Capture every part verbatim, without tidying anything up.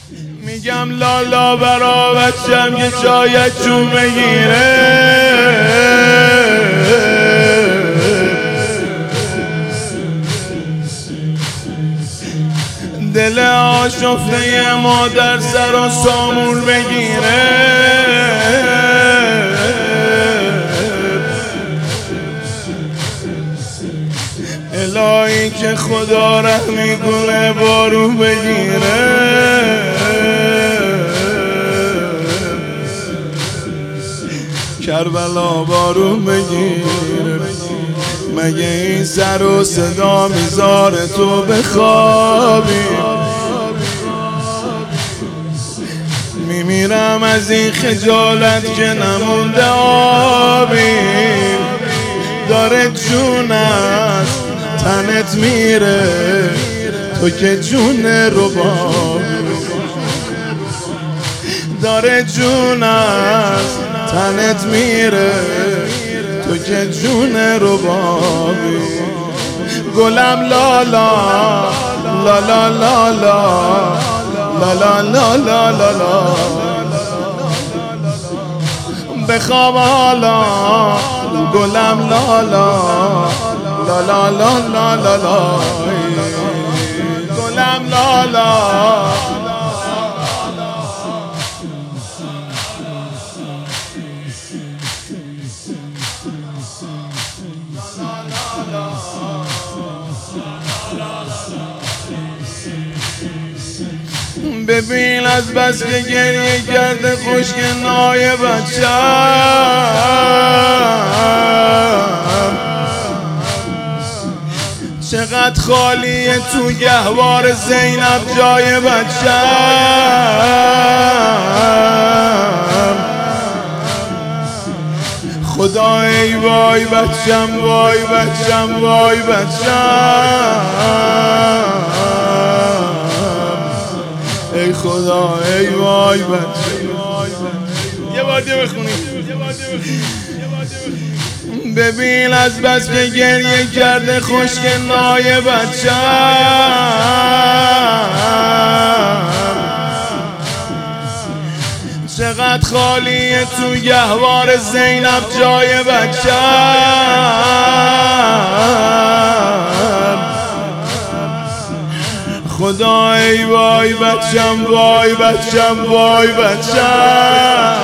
میگم لالا برا بچم که شاید جون بگیره، دل آشفته مادر سر و سامون بگیره. الهی که خدا رحمی کنه بارون بگیره. کربلا بارون بگیره. مگه این سر و صدا میذاره تو بخوابی؟ میمیرم از این خجالت که نمونده آبی. داره جون از تنت میره تو که جون ربابی. داره جون از تنت میره تو که جون ربابی. گلم لالا لالا لالا لالا لالا لالا بخواب حالا گلم لالا لالا لالا لالا گلم لالا. ببین از بس که گریه کرده خشک نای بچم، چقدر خالیه تو گهوار زینب جای بچم. خدا ای وای بچم وای بچم وای بچم. ای خدا ای وای بچم. یه بار دیگه بخونیم. ببین از بس که گریه کرده خشک نای بچم، چقدر خالیه تو گهوار زینب جای بچم. خدا ای وای بچم وای بچم وای بچم.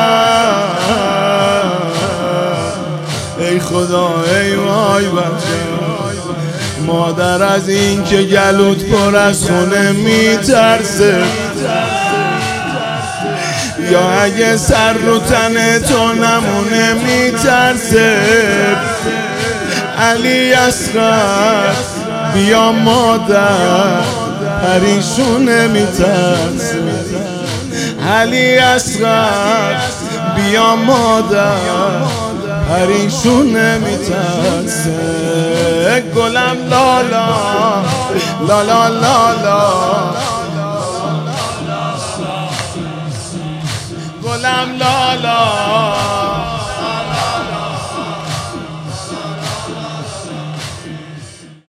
ای خدا ای وای بچم. مادر از این که گلوت پر از خونه میترسه، یا اگه سر رو تن تو نمونه میترسه. علی اصغر بیا مادر پریشونه میترسه. علی اصغر بیا مادر پریشونه میترسه. گلم لالا لالا لالا گلم لالا